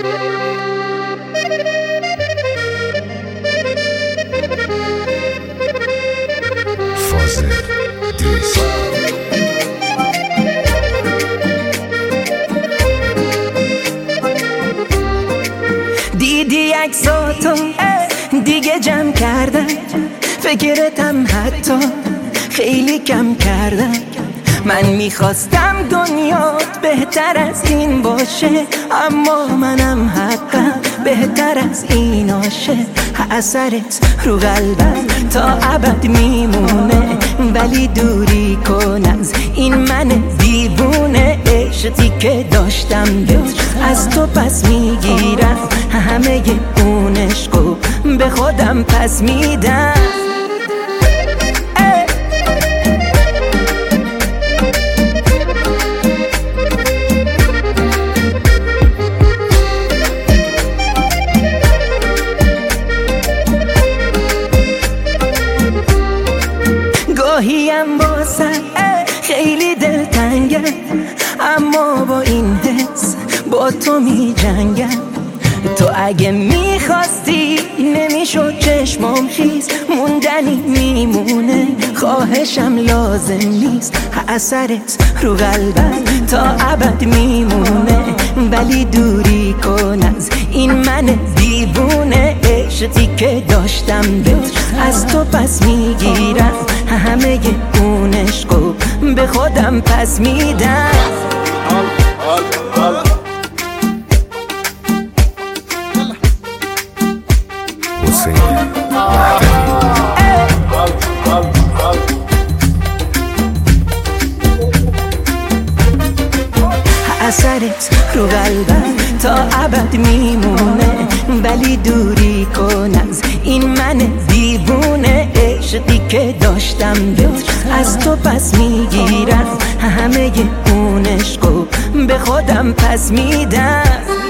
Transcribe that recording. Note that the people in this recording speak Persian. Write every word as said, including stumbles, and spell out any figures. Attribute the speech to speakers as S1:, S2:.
S1: فاضل دریس
S2: دیدی عکساتو دیگه جمع کردم، فکرتم حتی خیلی کم کردم. من میخواستم دنیات بهتر از این باشه، اما منم حقم بهتر از این آشه. اثرت رو قلبم تا ابد میمونه، ولی دوری کن از این من دیوونه. عشقی که داشتم بهت از تو پس میگیرم، همه اون عشقو به خودم پس میدم. گاهیم واسه خیلی دلتنگم، اما با این حس با تو می جنگم. تو اگه میخواستی نمیشد چشمام خیز، موندنی میمونه خواهشم لازم نیست. اثرت رو قلبم تا ابد میمونه، ولی دوری کن از این من دیوونه. عشقی که داشتم بهت از تو پس میگیرم، همه اون عشقو به خودم پس میدم.
S1: حسین مهدوی
S2: اثرت رو قلبم تا ابد میمونه، ولی دوری کن از این من دیوونه. عشقی که داشتم بهت از تو پس میگیرم، همه اون عشقو به خودم پس میدم.